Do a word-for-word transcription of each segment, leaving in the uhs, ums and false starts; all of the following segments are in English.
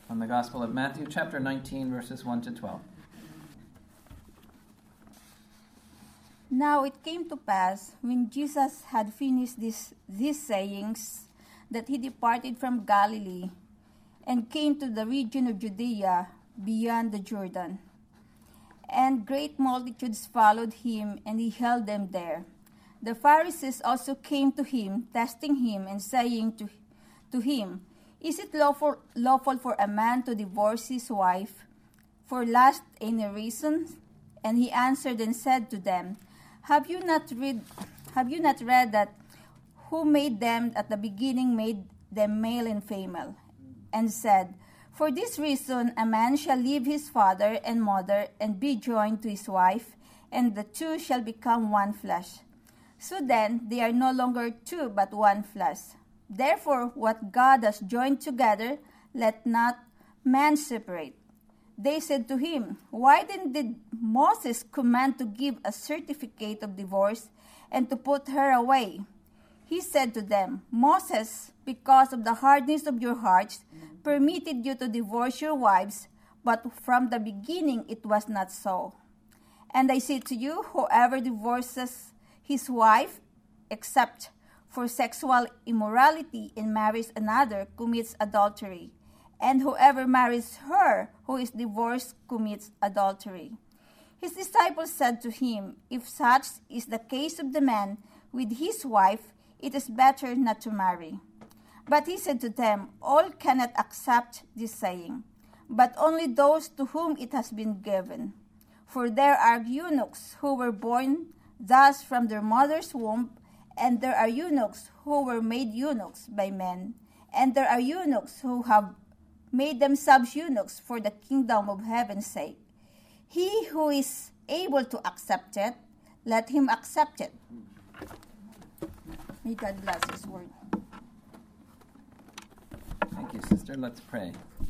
on the Gospel of Matthew, chapter nineteen, verses one to twelve. Now it came to pass, when Jesus had finished this, these sayings, that he departed from Galilee and came to the region of Judea beyond the Jordan. And great multitudes followed him, and he held them there. The Pharisees also came to him, testing him, and saying to, to him, Is it lawful, lawful for a man to divorce his wife for lust any reason? And he answered and said to them, Have you not read, have you not read that who made them at the beginning made them male and female, and said, For this reason a man shall leave his father and mother and be joined to his wife, and the two shall become one flesh. So then they are no longer two, but one flesh. Therefore what God has joined together, let not man separate. They said to him, Why then did Moses command to give a certificate of divorce and to put her away? He said to them, Moses, because of the hardness of your hearts, permitted you to divorce your wives, but from the beginning it was not so. And I say to you, whoever divorces his wife, except for sexual immorality, and marries another, commits adultery. And whoever marries her who is divorced commits adultery. His disciples said to him, If such is the case of the man with his wife, it is better not to marry. But he said to them, All cannot accept this saying, but only those to whom it has been given. For there are eunuchs who were born thus from their mother's womb, and there are eunuchs who were made eunuchs by men, and there are eunuchs who have made themselves eunuchs for the kingdom of heaven's sake. He who is able to accept it, let him accept it. May God bless his word. Thank you, sister. Let's pray.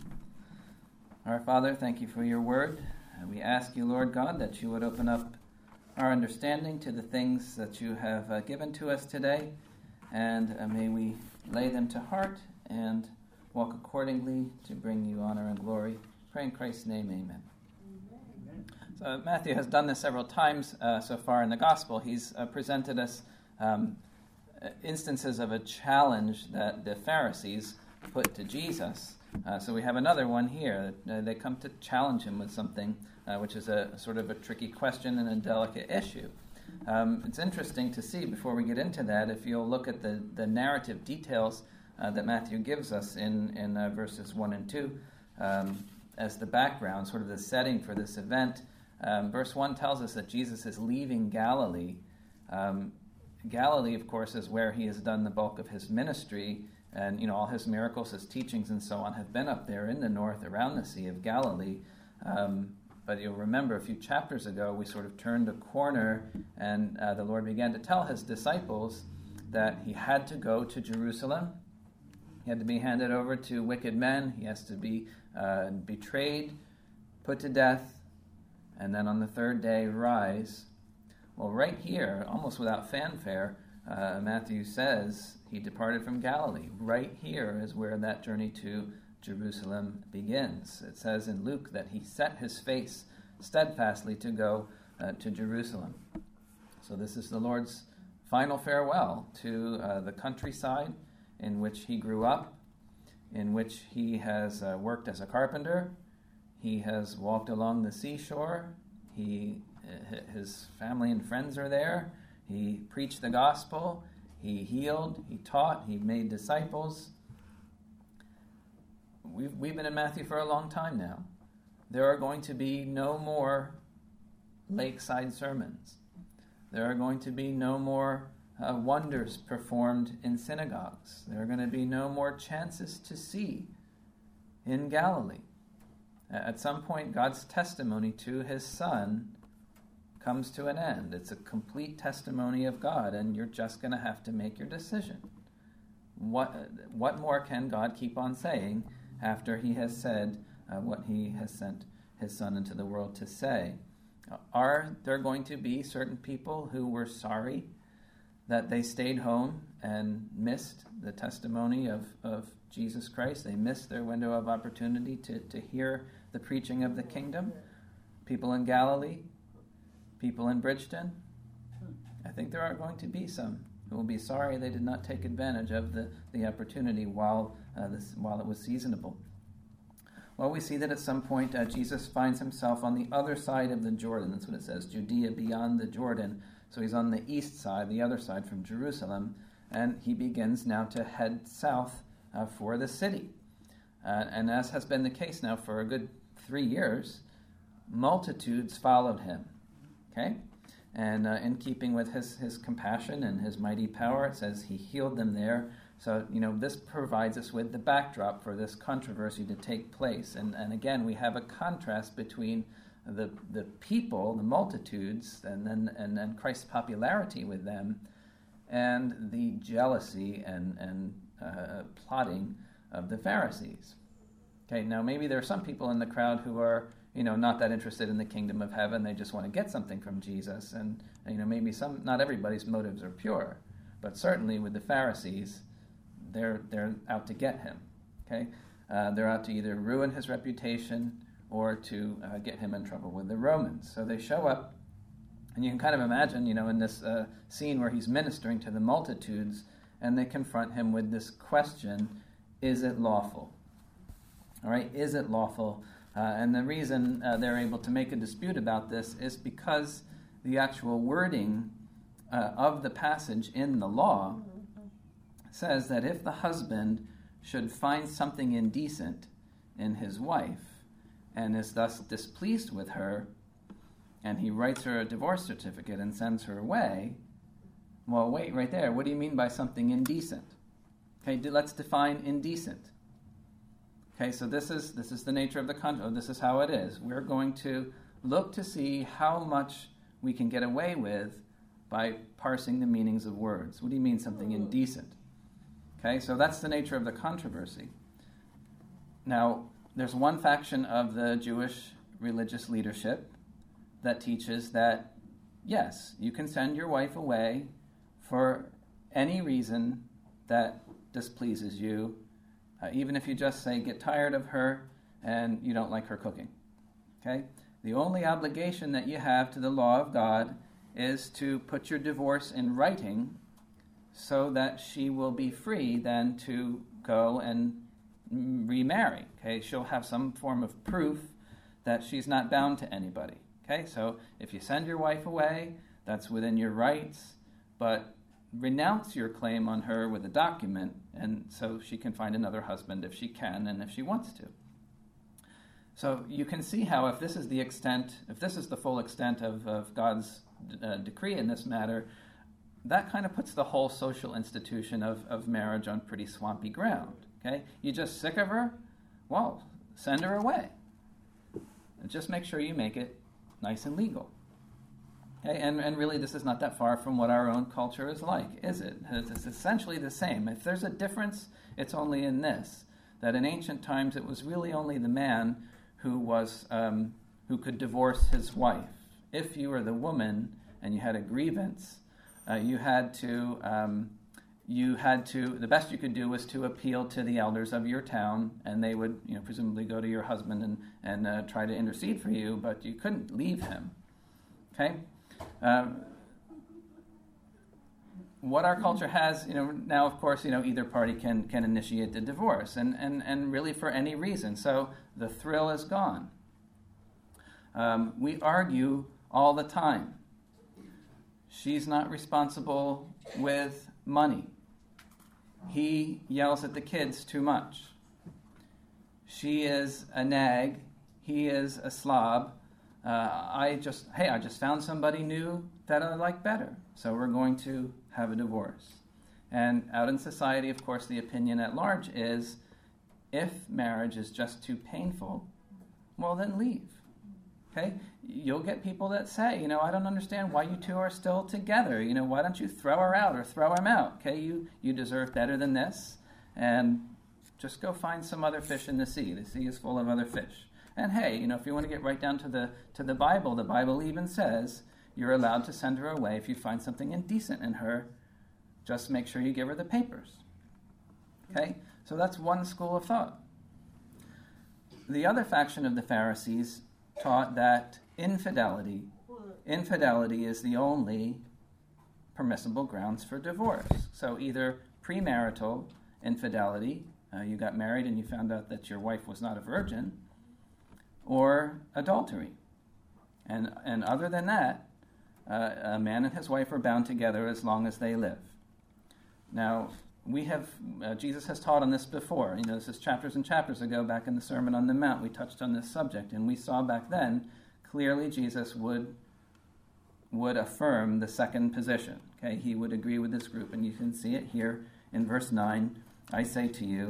Our Father, thank you for your word. And we ask you, Lord God, that you would open up our understanding to the things that you have uh, given to us today. And uh, may we lay them to heart and walk accordingly to bring you honor and glory. Pray in Christ's name, amen. Amen. So Matthew has done this several times uh, so far in the Gospel. He's uh, presented us um, instances of a challenge that the Pharisees put to Jesus. Uh, so we have another one here. Uh, they come to challenge him with something, uh, which is a, a sort of a tricky question and a delicate issue. Um, it's interesting to see, before we get into that, if you'll look at the, the narrative details uh, that Matthew gives us in, in uh, verses one and two um, as the background, sort of the setting for this event. Um, verse one tells us that Jesus is leaving Galilee. Um, Galilee, of course, is where he has done the bulk of his ministry, and you know all his miracles, his teachings, and so on have been up there in the north around the Sea of Galilee. Um, but you'll remember a few chapters ago we sort of turned a corner, and uh, the Lord began to tell his disciples that he had to go to Jerusalem. He had to be handed over to wicked men. He has to be uh, betrayed, put to death, and then on the third day rise. Well, right here, almost without fanfare, uh, Matthew says he departed from Galilee. Right here is where that journey to Jerusalem begins. It says in Luke that he set his face steadfastly to go uh, to Jerusalem. So this is the Lord's final farewell to uh, the countryside in which he grew up, in which he has uh, worked as a carpenter. He has walked along the seashore. He His family and friends are there. He preached the gospel. He healed. He taught. He made disciples. We've, we've been in Matthew for a long time now. There are going to be no more lakeside sermons. There are going to be no more uh, wonders performed in synagogues. There are going to be no more chances to see in Galilee. At some point, God's testimony to his Son comes to an end. It's a complete testimony of God, and you're just going to have to make your decision. What what more can God keep on saying after he has said uh, what he has sent his Son into the world to say? Are there going to be certain people who were sorry that they stayed home and missed the testimony of, of Jesus Christ. They missed their window of opportunity to, to hear the preaching of the kingdom. People in Galilee, people in Bridgeton, I think there are going to be some who will be sorry they did not take advantage of the, the opportunity while, uh, this, while it was seasonable. Well, we see that at some point uh, Jesus finds himself on the other side of the Jordan. That's what it says, Judea beyond the Jordan. So he's on the east side, the other side from Jerusalem, and he begins now to head south uh, for the city. Uh, and as has been the case now for a good three years, multitudes followed him. Okay? And uh, in keeping with his, his compassion and his mighty power, it says he healed them there. So, you know, this provides us with the backdrop for this controversy to take place. And, and again, we have a contrast between the the people, the multitudes, and then and, and Christ's popularity with them, and the jealousy and, and uh, plotting of the Pharisees. Okay, now maybe there are some people in the crowd who are, you know, not that interested in the kingdom of heaven. They just want to get something from Jesus. And, and you know, maybe some, not everybody's motives are pure. But certainly with the Pharisees, they're they're out to get him. Okay, uh, they're out to either ruin his reputation or to uh, get him in trouble with the Romans. So they show up, and you can kind of imagine, you know, in this uh, scene where he's ministering to the multitudes, and they confront him with this question, is it lawful? All right, is it lawful? Uh, and the reason uh, they're able to make a dispute about this is because the actual wording uh, of the passage in the law says that if the husband should find something indecent in his wife and is thus displeased with her, and he writes her a divorce certificate and sends her away, well, wait, right there, what do you mean by something indecent? Okay, let's define indecent. Okay, so this is this is the nature of the contract. This is how it is. We're going to look to see how much we can get away with by parsing the meanings of words. What do you mean something indecent? Okay, so that's the nature of the controversy. Now, there's one faction of the Jewish religious leadership that teaches that, yes, you can send your wife away for any reason that displeases you, uh, even if you just say, get tired of her and you don't like her cooking. Okay? The only obligation that you have to the law of God is to put your divorce in writing so that she will be free then to go and remarry. Okay, she'll have some form of proof that she's not bound to anybody. Okay, so if you send your wife away, that's within your rights, but renounce your claim on her with a document, and so she can find another husband if she can and if she wants to. So you can see how if this is the extent, if this is the full extent of, of God's uh, decree in this matter, that kind of puts the whole social institution of, of marriage on pretty swampy ground. Okay, you just sick of her? Well, send her away. And just make sure you make it nice and legal. Okay, and, and really this is not that far from what our own culture is like, is it? It's essentially the same. If there's a difference, it's only in this, that in ancient times it was really only the man who was um, who could divorce his wife. If you were the woman and you had a grievance, uh, you had to... Um, You had to, the best you could do was to appeal to the elders of your town, and they would, you know, presumably go to your husband and, and uh, try to intercede for you, but you couldn't leave him. Okay? Um, what our culture has, you know, now, of course, you know, either party can, can initiate the divorce, and, and, and really for any reason. So the thrill is gone. Um, we argue all the time. She's not responsible with money. He yells at the kids too much. She is a nag. He is a slob. Uh, I just, hey, I just found somebody new that I like better. So we're going to have a divorce. And out in society, of course, the opinion at large is, if marriage is just too painful, well, then leave. Okay? You'll get people that say, you know, I don't understand why you two are still together. You know, why don't you throw her out or throw him out? Okay, you, you deserve better than this. And just go find some other fish in the sea. The sea is full of other fish. And hey, you know, if you want to get right down to the to the Bible, the Bible even says you're allowed to send her away if you find something indecent in her Just make sure you give her the papers. Okay? So that's one school of thought. The other faction of the Pharisees taught that infidelity, infidelity is the only permissible grounds for divorce. So either premarital infidelity, uh, you got married and you found out that your wife was not a virgin, or adultery. And, and other than that, uh, a man and his wife are bound together as long as they live. Now, we have, uh, Jesus has taught on this before. You know, this is chapters and chapters ago, back in the Sermon on the Mount, we touched on this subject, and we saw back then, clearly Jesus would would affirm the second position. Okay, he would agree with this group, and you can see it here in verse nine. I say to you,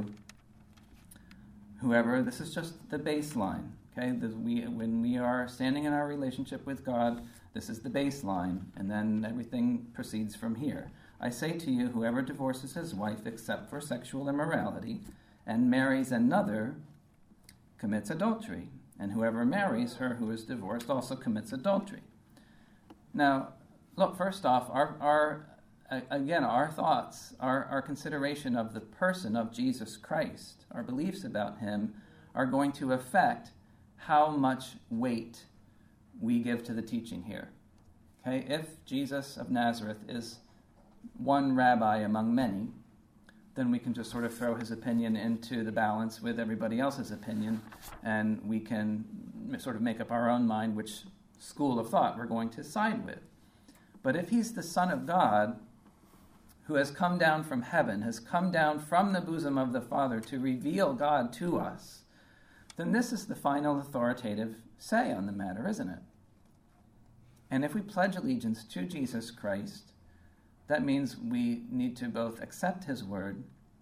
whoever, this is just the baseline. Okay, the, we, when we are standing in our relationship with God, this is the baseline, and then everything proceeds from here. I say to you, whoever divorces his wife except for sexual immorality and marries another commits adultery, and whoever marries her who is divorced also commits adultery. Now, look, first off, our, our again, our thoughts, our, our consideration of the person of Jesus Christ, our beliefs about him, are going to affect how much weight we give to the teaching here. Okay, if Jesus of Nazareth is one rabbi among many, then we can just sort of throw his opinion into the balance with everybody else's opinion, and we can sort of make up our own mind which school of thought we're going to side with. But if he's the Son of God, who has come down from heaven, has come down from the bosom of the Father to reveal God to us, then this is the final authoritative say on the matter, isn't it? And if we pledge allegiance to Jesus Christ, that means we need to both accept his word,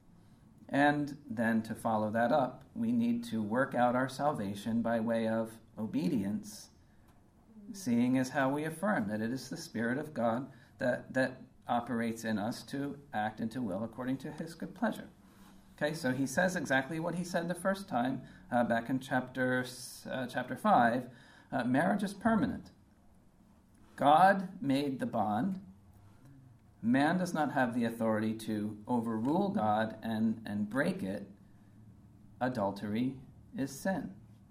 and then to follow that up, we need to work out our salvation by way of obedience, seeing as how we affirm that it is the Spirit of God that, that operates in us to act and to will according to his good pleasure. Okay, so he says exactly what he said the first time, uh, back in chapter, uh, chapter five. Uh, marriage is permanent. God made the bond. Man does not have the authority to overrule God and, and break it. Adultery is sin.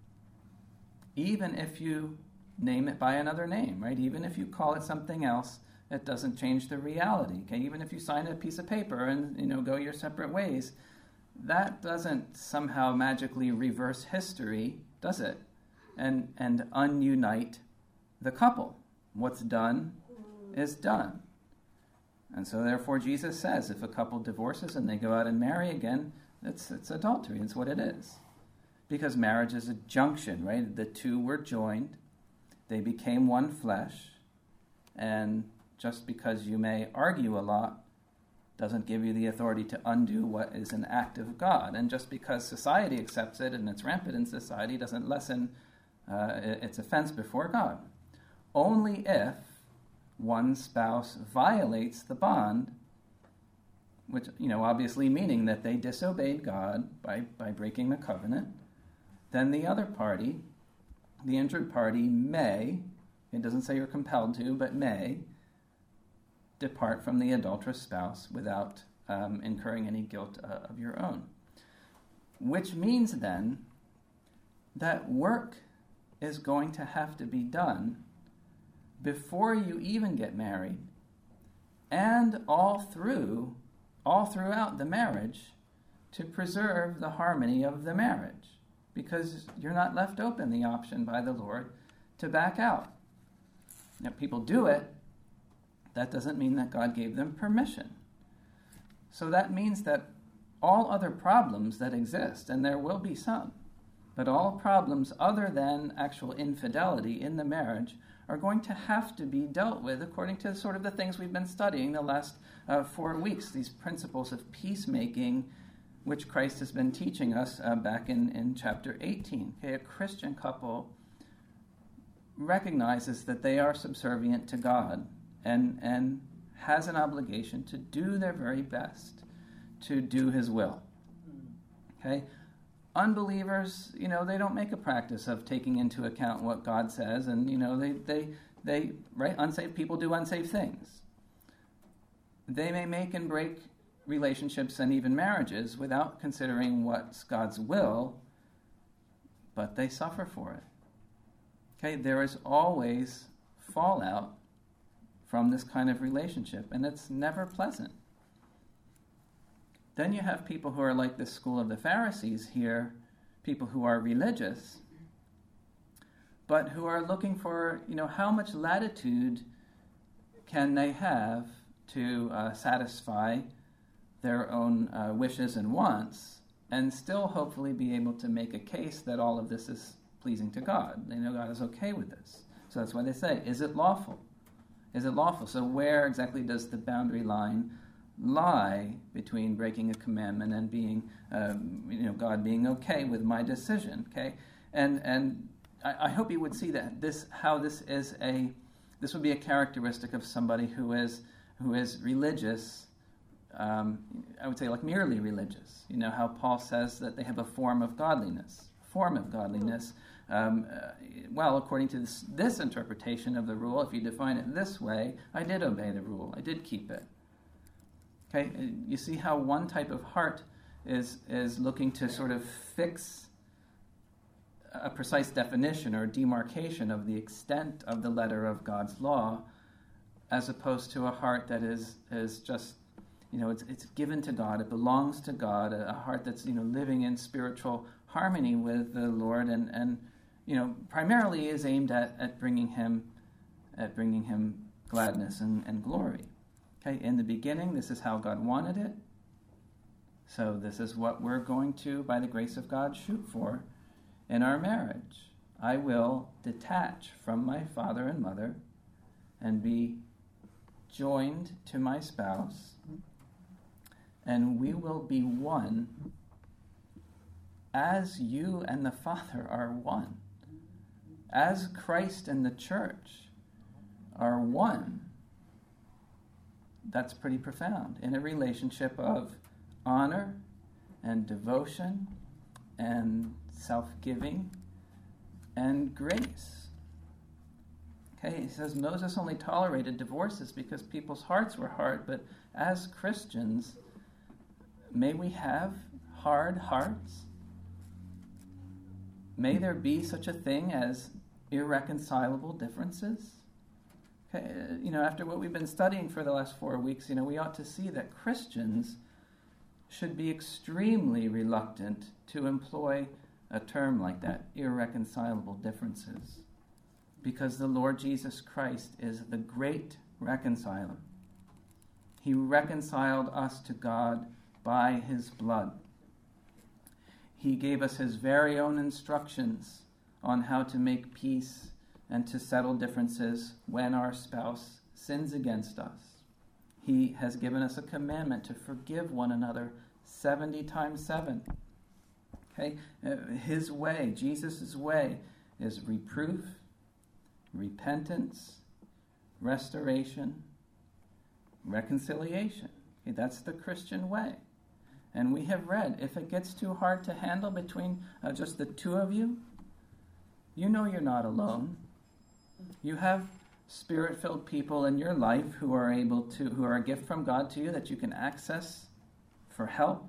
Even if you name it by another name, right? Even if you call it something else, it doesn't change the reality. Okay, even if you sign a piece of paper and, you know, go your separate ways, that doesn't somehow magically reverse history, does it? And and ununite the couple. What's done is done. And so therefore Jesus says if a couple divorces and they go out and marry again, it's it's adultery. It's what it is. Because marriage is a junction, right? The two were joined. They became one flesh. And just because you may argue a lot doesn't give you the authority to undo what is an act of God. And just because society accepts it and it's rampant in society doesn't lessen uh, its offense before God. Only if one spouse violates the bond, which, you know, obviously meaning that they disobeyed God by, by breaking the covenant, then the other party, the injured party, may, it doesn't say you're compelled to, but may, depart from the adulterous spouse without um, incurring any guilt uh, of your own. Which means then that work is going to have to be done before you even get married, and all through, all throughout the marriage, to preserve the harmony of the marriage, because you're not left open the option by the Lord to back out. Now, people do it. That doesn't mean that God gave them permission. So that means that all other problems that exist, and there will be some, but all problems other than actual infidelity in the marriage are going to have to be dealt with according to sort of the things we've been studying the last uh, four weeks, these principles of peacemaking, which Christ has been teaching us uh, back in, in chapter eighteen. Okay, a Christian couple recognizes that they are subservient to God and, and has an obligation to do their very best to do his will. Okay? Unbelievers, you know, they don't make a practice of taking into account what God says, and, you know, they, they, they, right, unsaved people do unsaved things. they may make and break relationships and even marriages without considering what's God's will, but they suffer for it. Okay, there is always fallout from this kind of relationship, and it's never pleasant. Then you have people who are like this school of the Pharisees here, people who are religious, but who are looking for, you know, how much latitude can they have to uh, satisfy their own uh, wishes and wants, and still hopefully be able to make a case that all of this is pleasing to God. They know God is okay with this. So that's why they say, is it lawful? Is it lawful? So where exactly does the boundary line lie between breaking a commandment and being, um, you know, God being okay with my decision? Okay, and and I, I hope you would see that this, how this is a, this would be a characteristic of somebody who is who is religious. Um, I would say like merely religious. You know how Paul says that they have a form of godliness, form of godliness. Um, uh, well, according to this, this interpretation of the rule, if you define it this way, I did obey the rule. I did keep it. Okay, you see how one type of heart is is looking to sort of fix a precise definition or demarcation of the extent of the letter of God's law, as opposed to a heart that is is just, you know, it's it's given to God, it belongs to God, a, a heart that's, you know, living in spiritual harmony with the Lord, and, and you know, primarily is aimed at, at bringing him at bringing him gladness and, and glory. Okay, in the beginning, this is how God wanted it. So this is what we're going to, by the grace of God, shoot for in our marriage. I will detach from my father and mother and be joined to my spouse, and we will be one as you and the Father are one, as Christ and the church are one. That's pretty profound, in a relationship of honor and devotion and self-giving and grace. Okay, he says Moses only tolerated divorces because people's hearts were hard, but as Christians, may we have hard hearts? May there be such a thing as irreconcilable differences? Okay, you know, after what we've been studying for the last four weeks, you know, we ought to see that Christians should be extremely reluctant to employ a term like that, irreconcilable differences, because the Lord Jesus Christ is the great reconciler. He reconciled us to God by his blood. He gave us his very own instructions on how to make peace and to settle differences when our spouse sins against us. He has given us a commandment to forgive one another seventy times seven. Okay? His way, Jesus' way, is reproof, repentance, restoration, reconciliation. Okay, that's the Christian way. And we have read, if it gets too hard to handle between uh, just the two of you, you know you're not alone. You have Spirit-filled people in your life who are able to, who are a gift from God to you that you can access for help.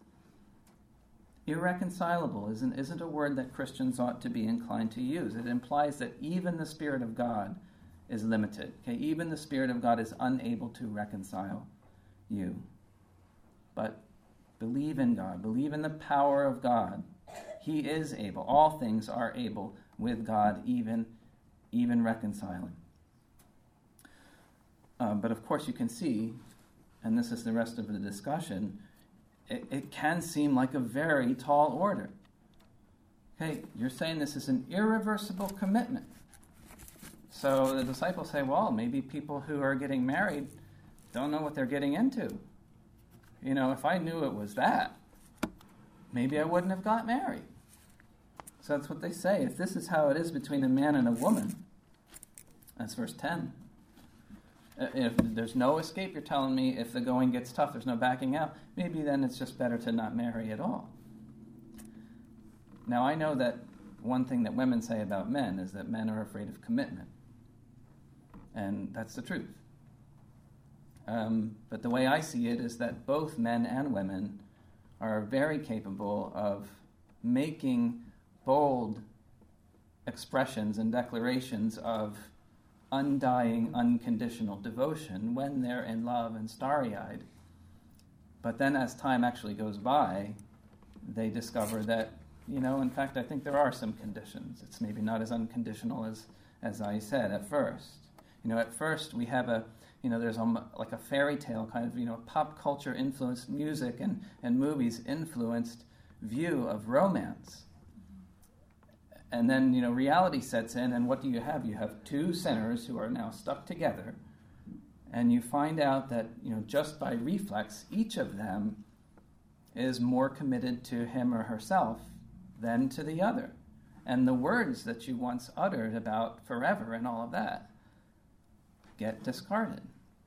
Irreconcilable isn't, isn't a word that Christians ought to be inclined to use. It implies that even the Spirit of God is limited. Okay, even the Spirit of God is unable to reconcile you. But believe in God. Believe in the power of God. He is able. All things are able with God, even, even reconciling. Um, but of course you can see, and this is the rest of the discussion, it, it can seem like a very tall order. Okay, you're saying this is an irreversible commitment. So the disciples say, well, maybe people who are getting married don't know what they're getting into. You know, if I knew it was that, maybe I wouldn't have got married. So that's what they say. If this is how it is between a man and a woman, that's verse ten. If there's no escape, you're telling me if the going gets tough, there's no backing out, maybe then it's just better to not marry at all. Now, I know that one thing that women say about men is that men are afraid of commitment. And that's the truth. Um, but the way I see it is that both men and women are very capable of making bold expressions and declarations of undying, unconditional devotion when they're in love and starry-eyed. But then as time actually goes by, they discover that, you know, in fact, I think there are some conditions. It's maybe not as unconditional as, as I said at first. You know, at first we have a, you know, there's a, like a fairy tale kind of, you know, pop culture influenced music and, and movies influenced view of romance. And then, you know, reality sets in, and what do you have? You have two sinners who are now stuck together, and you find out that, you know, just by reflex, each of them is more committed to him or herself than to the other. And the words that you once uttered about forever and all of that get discarded.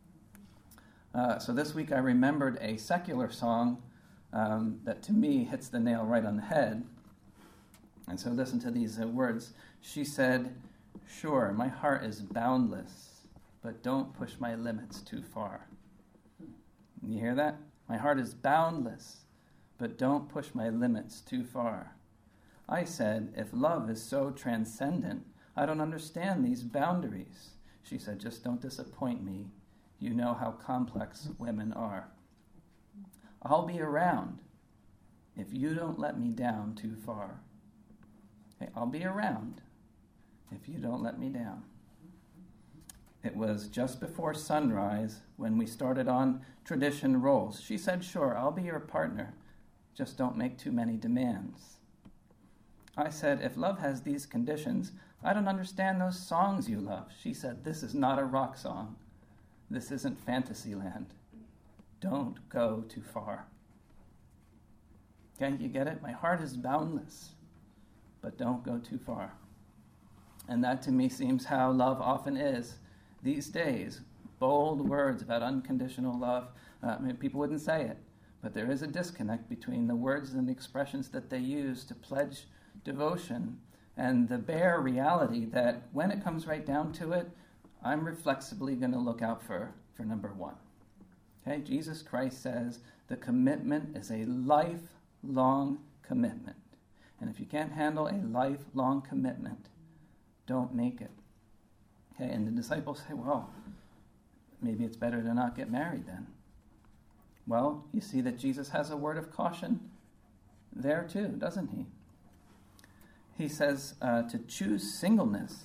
Uh, so this week I remembered a secular song um, that to me hits the nail right on the head. And so listen to these uh, words. She said, "Sure, my heart is boundless, but don't push my limits too far." You hear that? My heart is boundless, but don't push my limits too far. I said, if love is so transcendent, I don't understand these boundaries. She said, just don't disappoint me. You know how complex women are. I'll be around if you don't let me down too far. Okay, I'll be around if you don't let me down. It was just before sunrise when we started on tradition roles. She said, sure, I'll be your partner. Just don't make too many demands. I said, if love has these conditions, I don't understand those songs you love. She said, this is not a rock song. This isn't Fantasyland. Don't go too far. Okay, you get it? My heart is boundless, but don't go too far. And that to me seems how love often is these days. Bold words about unconditional love. Uh, I mean, people wouldn't say it, but there is a disconnect between the words and the expressions that they use to pledge devotion and the bare reality that when it comes right down to it, I'm reflexively going to look out for, for number one. Okay, Jesus Christ says the commitment is a lifelong commitment. And if you can't handle a lifelong commitment, don't make it. Okay, and the disciples say, well, maybe it's better to not get married then. Well, you see that Jesus has a word of caution there too, doesn't he? He says uh, to choose singleness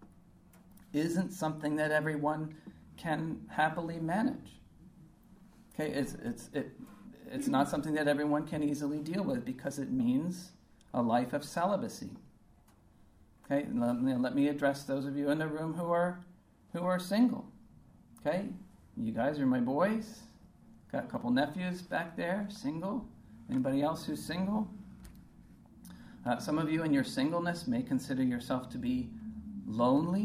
isn't something that everyone can happily manage. Okay, it's it's it it's not something that everyone can easily deal with because it means a life of celibacy. Okay, let me, let me address those of you in the room who are who are single. Okay, you guys are my boys. Got a couple nephews back there, single. Anybody else who's single? Uh, some of you in your singleness may consider yourself to be lonely.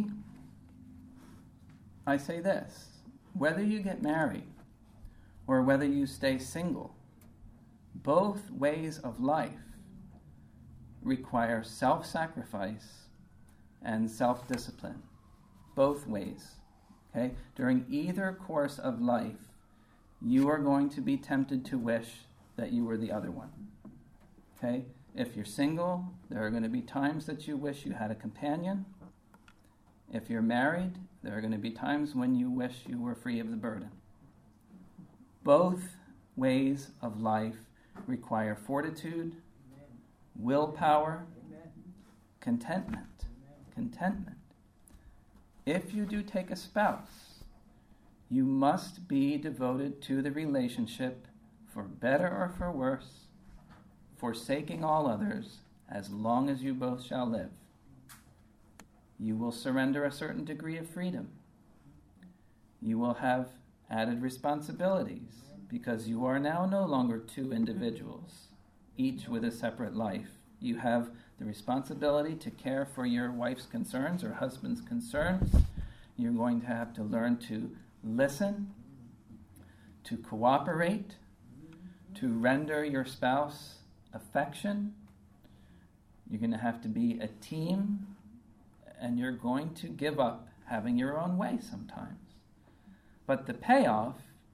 I say this, whether you get married or whether you stay single, both ways of life require self-sacrifice and self-discipline. Both ways. Okay? During either course of life, you are going to be tempted to wish that you were the other one. Okay? If you're single, there are going to be times that you wish you had a companion. If you're married, there are going to be times when you wish you were free of the burden. Both ways of life require fortitude, willpower, contentment. Contentment. If you do take a spouse, you must be devoted to the relationship for better or for worse, forsaking all others, as long as you both shall live. You will surrender a certain degree of freedom. You will have added responsibilities because you are now no longer two individuals, each with a separate life. You have the responsibility to care for your wife's concerns or husband's concerns. You're going to have to learn to listen, to cooperate, to render your spouse affection. You're going to have to be a team, and you're going to give up having your own way sometimes. But the payoff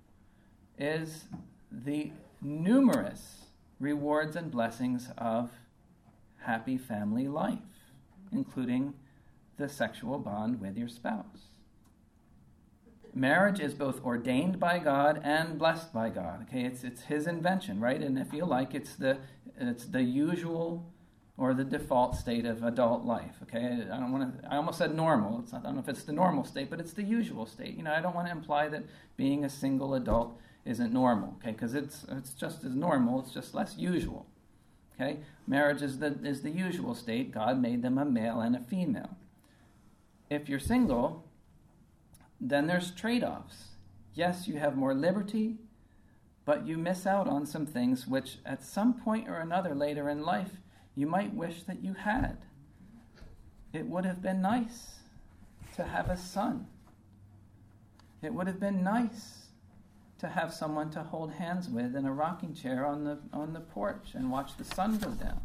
is the numerous rewards and blessings of happy family life, including the sexual bond with your spouse. Marriage is both ordained by God and blessed by God. Okay, it's it's His invention, right? And if you like, it's the it's the usual or the default state of adult life. Okay, I don't want to. I almost said normal. It's not, I don't know if it's the normal state, but it's the usual state. You know, I don't want to imply that being a single adult isn't normal. Okay, because it's it's just as normal. It's just less usual. Okay, marriage is the is the usual state. God made them a male and a female. If you're single, then there's trade-offs. Yes, you have more liberty, but you miss out on some things which at some point or another later in life you might wish that you had. It would have been nice to have a son. It would have been nice to have someone to hold hands with in a rocking chair on the on the porch and watch the sun go down.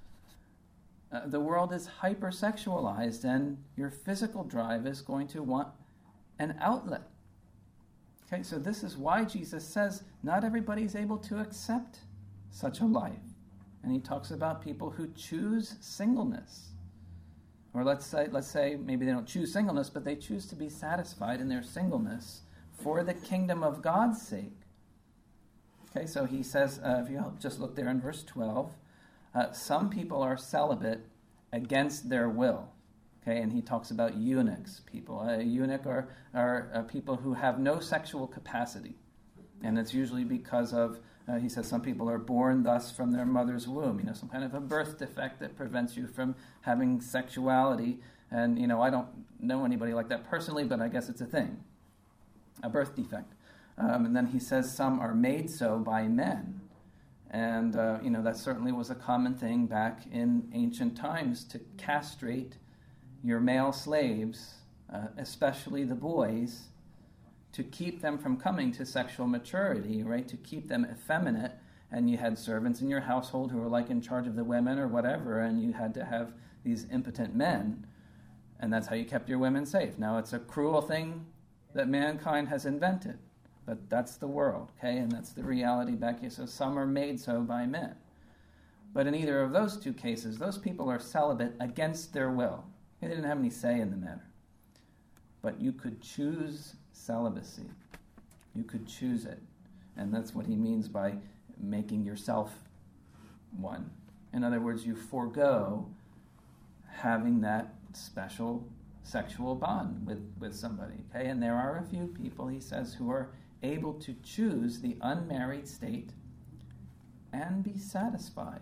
Uh, the world is hypersexualized, and your physical drive is going to want an outlet. Okay, so this is why Jesus says not everybody's able to accept such a life. And he talks about people who choose singleness. Or let's say, let's say maybe they don't choose singleness, but they choose to be satisfied in their singleness for the kingdom of God's sake. Okay, so he says, uh, if you just look there in verse twelve, uh, some people are celibate against their will. Okay, and he talks about eunuchs, people. A eunuch are, are uh, people who have no sexual capacity. And it's usually because of, uh, he says some people are born thus from their mother's womb. You know, some kind of a birth defect that prevents you from having sexuality. And, you know, I don't know anybody like that personally, but I guess it's a thing. A birth defect. Um, and then he says some are made so by men. And, uh, you know, that certainly was a common thing back in ancient times, to castrate your male slaves, uh, especially the boys, to keep them from coming to sexual maturity, right? To keep them effeminate. And you had servants in your household who were like in charge of the women or whatever, and you had to have these impotent men. And that's how you kept your women safe. Now, it's a cruel thing that mankind has invented, but that's the world, okay? And that's the reality back here. So some are made so by men. But in either of those two cases, those people are celibate against their will. They didn't have any say in the matter. But you could choose celibacy. You could choose it. And that's what he means by making yourself one. In other words, you forego having that special sexual bond with, with somebody. Okay? And there are a few people, he says, who are able to choose the unmarried state and be satisfied.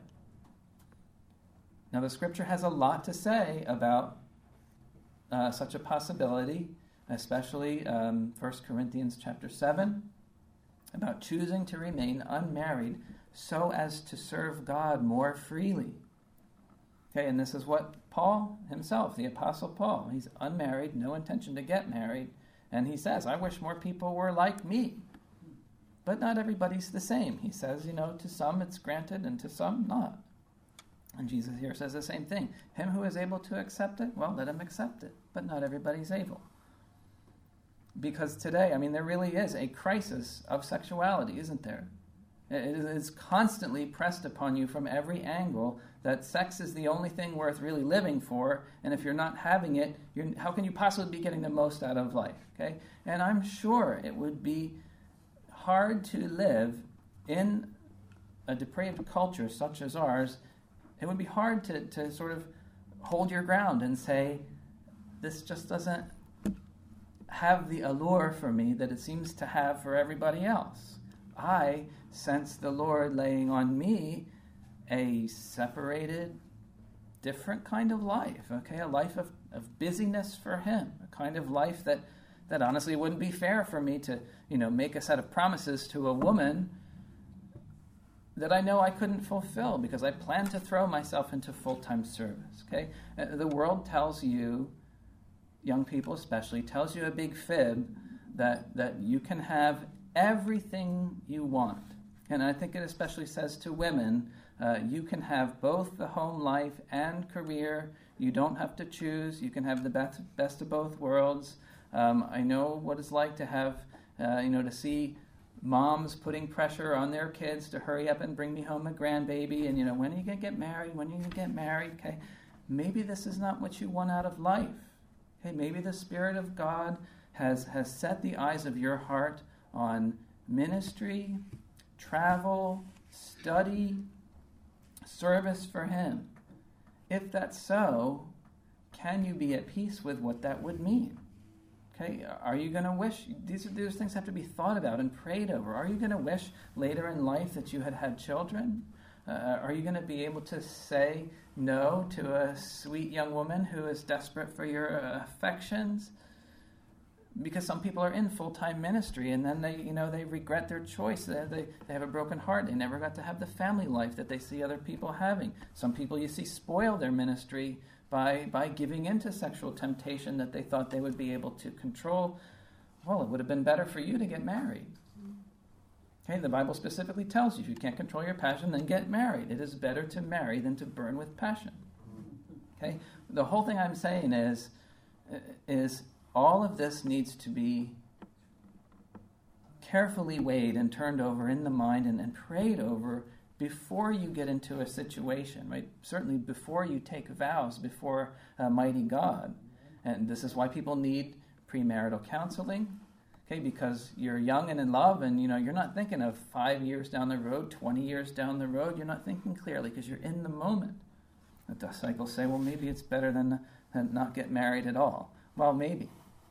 Now, the scripture has a lot to say about Uh, such a possibility, especially um, First Corinthians chapter seven, about choosing to remain unmarried so as to serve God more freely. Okay, and this is what Paul himself, the Apostle Paul, he's unmarried, no intention to get married, and he says, I wish more people were like me. But not everybody's the same. He says, you know, to some it's granted and to some not. And Jesus here says the same thing. Him who is able to accept it, well, let him accept it. But not everybody's able. Because today, I mean, there really is a crisis of sexuality, isn't there? It is constantly pressed upon you from every angle that sex is the only thing worth really living for, and if you're not having it, you're, how can you possibly be getting the most out of life? Okay? And I'm sure it would be hard to live in a depraved culture such as ours. It would be hard to, to sort of hold your ground and say, this just doesn't have the allure for me that it seems to have for everybody else. I sense the Lord laying on me a separated, different kind of life, okay? A life of, of busyness for Him, a kind of life that, that honestly wouldn't be fair for me to, you know, make a set of promises to a woman that I know I couldn't fulfill because I plan to throw myself into full-time service, okay? Uh, the world tells you, young people especially, tells you a big fib that, that you can have everything you want. And I think it especially says to women, uh, you can have both the home life and career. You don't have to choose. You can have the best, best of both worlds. Um, I know what it's like to have, uh, you know, to see moms putting pressure on their kids to hurry up and bring me home a grandbaby, and, you know, when are you going to get married? When are you going to get married? Okay, maybe this is not what you want out of life. Okay, maybe the Spirit of God has, has set the eyes of your heart on ministry, travel, study, service for Him. If that's so, can you be at peace with what that would mean? Okay, are you going to wish, these, these things have to be thought about and prayed over. Are you going to wish later in life that you had had children? Uh, are you going to be able to say no to a sweet young woman who is desperate for your uh, affections? Because some people are in full-time ministry, and then they, you know, they regret their choice. They, they, they have a broken heart. They never got to have the family life that they see other people having. Some people you see spoil their ministry by by giving into sexual temptation that they thought they would be able to control. Well, it would have been better for you to get married. Okay, the Bible specifically tells you if you can't control your passion, then get married. It is better to marry than to burn with passion. Okay, the whole thing I'm saying is is all of this needs to be carefully weighed and turned over in the mind and, and prayed over before you get into a situation, right? Certainly before you take vows before a mighty God. And this is why people need premarital counseling, okay? Because you're young and in love, and you know you're not thinking of five years down the road, twenty years down the road. You're not thinking clearly because you're in the moment. The disciples say, well, maybe it's better than, than not get married at all. Well, maybe.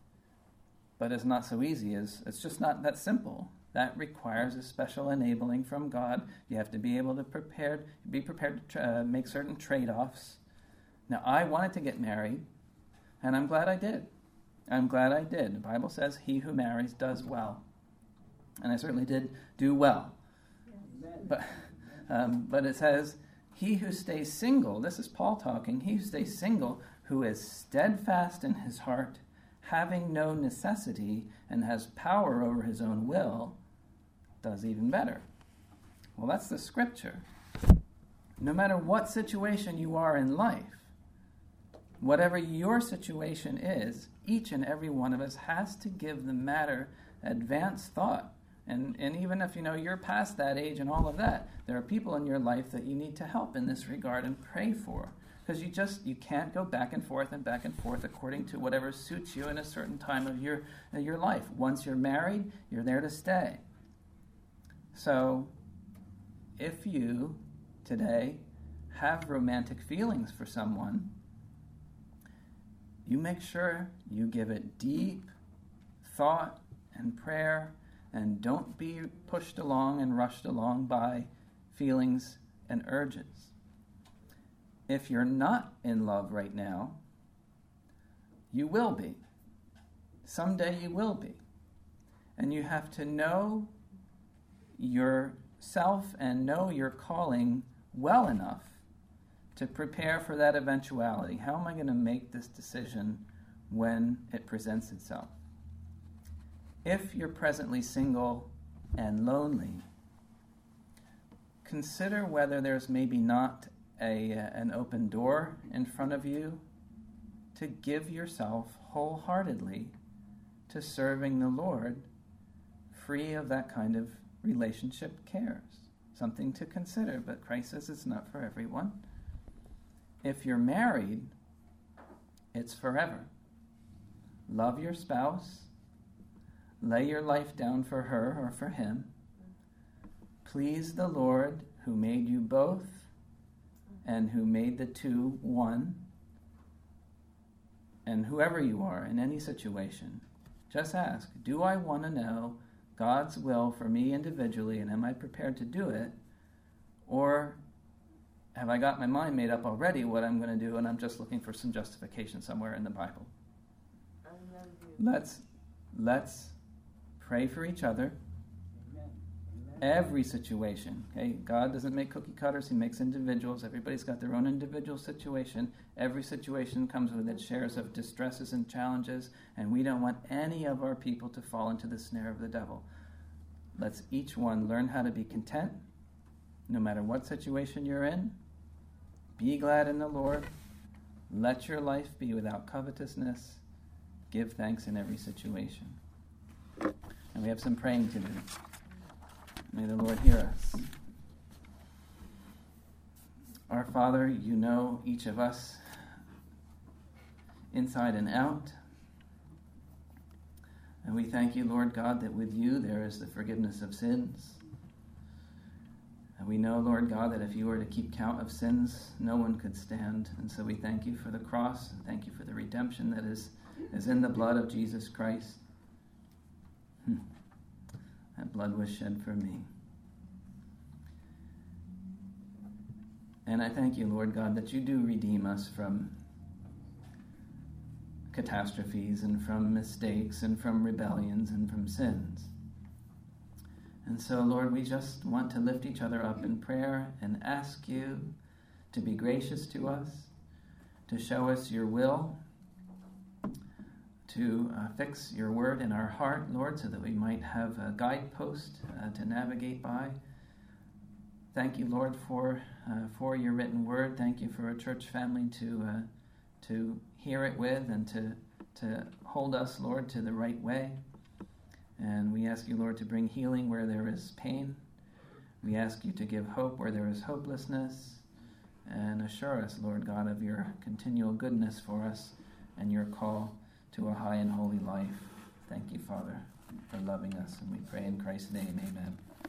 But it's not so easy. It's, it's just not that simple. That requires a special enabling from God. You have to be able to prepare, be prepared to tra- uh, make certain trade-offs. Now, I wanted to get married, and I'm glad I did. I'm glad I did. The Bible says, he who marries does well. And I certainly did do well. Yes. But, um, but it says, he who stays single, this is Paul talking, he who stays single, who is steadfast in his heart, having no necessity, and has power over his own will, does even better. Well, that's the scripture. No matter what situation you are in life, whatever your situation is, each and every one of us has to give the matter advanced thought. And, and even if you know you're past that age and all of that, there are people in your life that you need to help in this regard and pray for. Because you just, you can't go back and forth and back and forth according to whatever suits you in a certain time of your, of your life. Once you're married, you're there to stay. So, if you, today, have romantic feelings for someone, you make sure you give it deep thought and prayer, and don't be pushed along and rushed along by feelings and urges. If you're not in love right now, you will be. Someday you will be. And you have to know yourself and know your calling well enough to prepare for that eventuality. How am I going to make this decision when it presents itself? If you're presently single and lonely, consider whether there's maybe not A, uh, an open door in front of you to give yourself wholeheartedly to serving the Lord, free of that kind of relationship cares. Something to consider, but Christ says it's not for everyone. If you're married, it's forever. Love your spouse. Lay your life down for her or for him. Please the Lord who made you both and who made the two one. And whoever you are in any situation, just ask, do I want to know God's will for me individually, and am I prepared to do it? Or have I got my mind made up already what I'm going to do, and I'm just looking for some justification somewhere in the Bible? I love you. Let's, let's pray for each other. Every situation, okay? God doesn't make cookie cutters, he makes individuals. Everybody's got their own individual situation. Every situation comes with its shares of distresses and challenges, and we don't want any of our people to fall into the snare of the devil. Let's each one learn how to be content, no matter what situation you're in. Be glad in the Lord. Let your life be without covetousness. Give thanks in every situation. And we have some praying to do. May the Lord hear us. Our Father, you know each of us inside and out. And we thank you, Lord God, that with you there is the forgiveness of sins. And we know, Lord God, that if you were to keep count of sins, no one could stand. And so we thank you for the cross, and thank you for the redemption that is, is in the blood of Jesus Christ. Hmm. That blood was shed for me. And I thank you, Lord God, that you do redeem us from catastrophes and from mistakes and from rebellions and from sins. And so, Lord, we just want to lift each other up in prayer and ask you to be gracious to us, to show us your will, to uh, fix your word in our heart, Lord, so that we might have a guidepost uh, to navigate by. Thank you, Lord, for uh, for your written word. Thank you for a church family to uh, to hear it with and to to hold us, Lord, to the right way. And we ask you, Lord, to bring healing where there is pain. We ask you to give hope where there is hopelessness, and assure us, Lord God, of your continual goodness for us and your call to a high and holy life. Thank you, Father, for loving us, and we pray in Christ's name, amen.